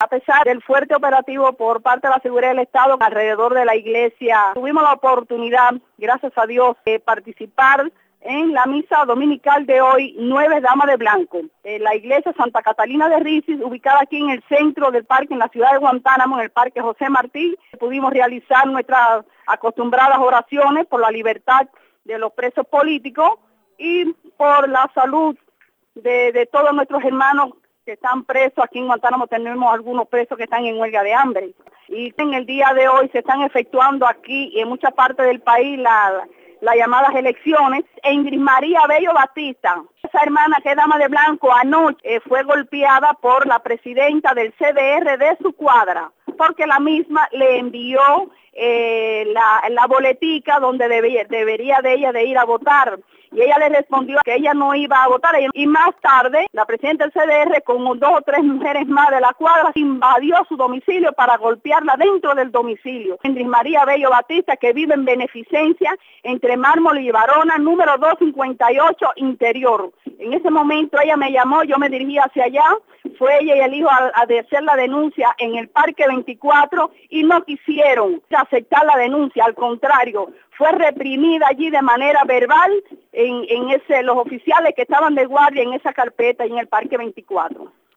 pesar del fuerte operativo por parte de la seguridad del Estado alrededor de la iglesia, tuvimos la oportunidad, gracias a Dios, de participar en la misa dominical de hoy, 9 Damas de Blanco. La iglesia Santa Catalina de Risis, ubicada aquí en el centro del parque, en la ciudad de Guantánamo, en el Parque José Martí, pudimos realizar nuestras acostumbradas oraciones por la libertad de los presos políticos y por la salud de todos nuestros hermanos que están presos. Aquí en Guantánamo tenemos algunos presos que están en huelga de hambre. Y en el día de hoy se están efectuando aquí y en muchas partes del país las llamadas elecciones. Ingrid María Bello Batista, esa hermana que es dama de blanco, anoche fue golpeada por la presidenta del CDR de su cuadra, porque la misma le envió la boletica donde debería de ella de ir a votar. Y ella le respondió que ella no iba a votar. Y más tarde, la presidenta del CDR, con 2 o 3 mujeres más de la cuadra, invadió su domicilio para golpearla dentro del domicilio. Ingrid María Bello Batista, que vive en Beneficencia, entre Mármol y Barona, número 258, interior. En ese momento ella me llamó, yo me dirigí hacia allá. Fue ella y el hijo a hacer la denuncia en el Parque 24 y no quisieron aceptar la denuncia, al contrario, fue reprimida allí de manera verbal los oficiales que estaban de guardia en esa carpeta y en el Parque 24.